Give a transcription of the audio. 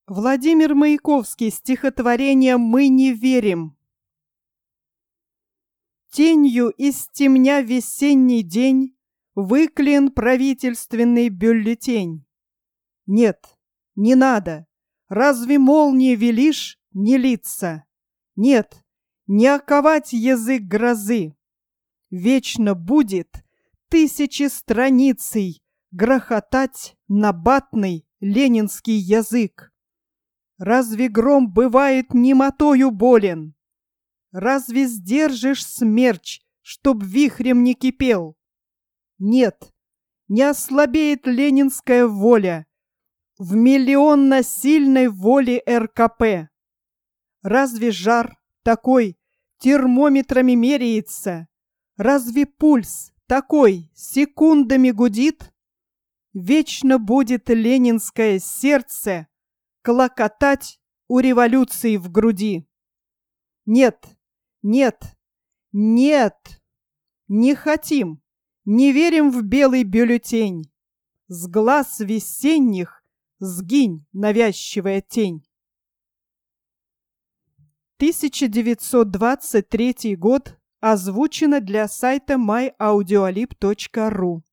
Владимир Маяковский. Стихотворение «Мы не верим». Тенью из темня весенний день выклеен правительственный бюллетень. Нет, не надо. Разве молнии велишь не литься? Нет, не оковать язык грозы. Вечно будет тысячи страницей грохотать набатный ленинский язык. Разве гром бывает немотою болен? Разве сдержишь смерч, чтоб вихрем не кипел? Нет, не ослабеет ленинская воля в миллионно-сильной воле РКП. Разве жар такой термометрами меряется? Разве пульс такой секундами гудит? Вечно будет ленинское сердце клокотать у революции в груди. Нет, нет, нет, не хотим, не верим в белый бюллетень. С глаз весенних сгинь, навязчивая тень. 1923 год. Озвучено для сайта myaudioalib.ru.